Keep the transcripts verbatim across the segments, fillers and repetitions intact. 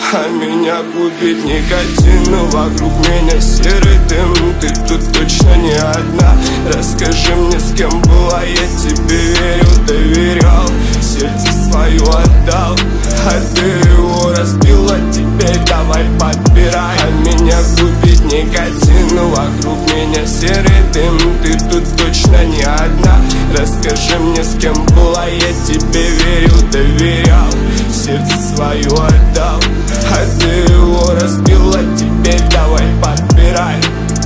А меня губит никотин, но вокруг меня серый дым. Ты тут точно не одна. Расскажи мне, с кем была, я тебе верил, доверял, сердце свое отдал, а ты его разбила. Теперь давай подбирай. А меня губит никотин, но вокруг меня серый дым. Ты тут точно не одна. Расскажи мне, с кем была, я тебе верил, доверял, сердце свое отдал, а ты его разбила. Теперь давай подбирай.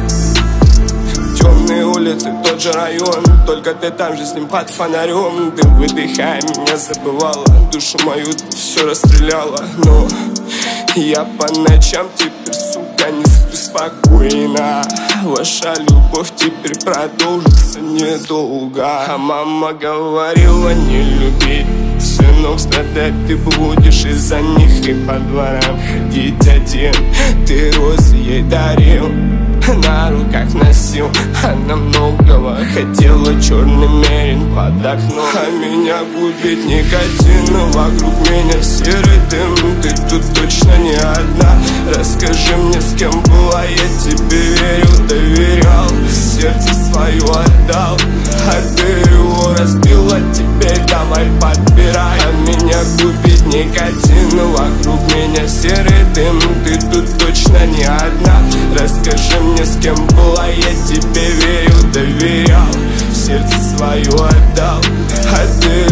Темные улицы, тот же район, только ты там же с ним под фонарем. Ты, выдыхая, меня забывала, душу мою ты все расстреляла. Но я по ночам теперь, сука, не сплю спокойно. Ваша любовь теперь продолжится недолго. А мама говорила не любить, сынок, страдать ты будешь из-за них. И по дворам ходить один. Ты розы ей дарил, на руках носил. Она многого хотела, черный мерин под окном. А меня губит никотин, но вокруг меня серый дым. Ты тут точно не одна. Расскажи мне, с кем была, я тебе верил, доверял, сердце свое отдал, а ты его разбила. Теперь давай подбирай. А меня губит никотин, но вокруг меня серый дым. Ты тут точно не одна. Расскажи мне, с кем была, я тебе верил, доверял, сердце свое отдал, а ты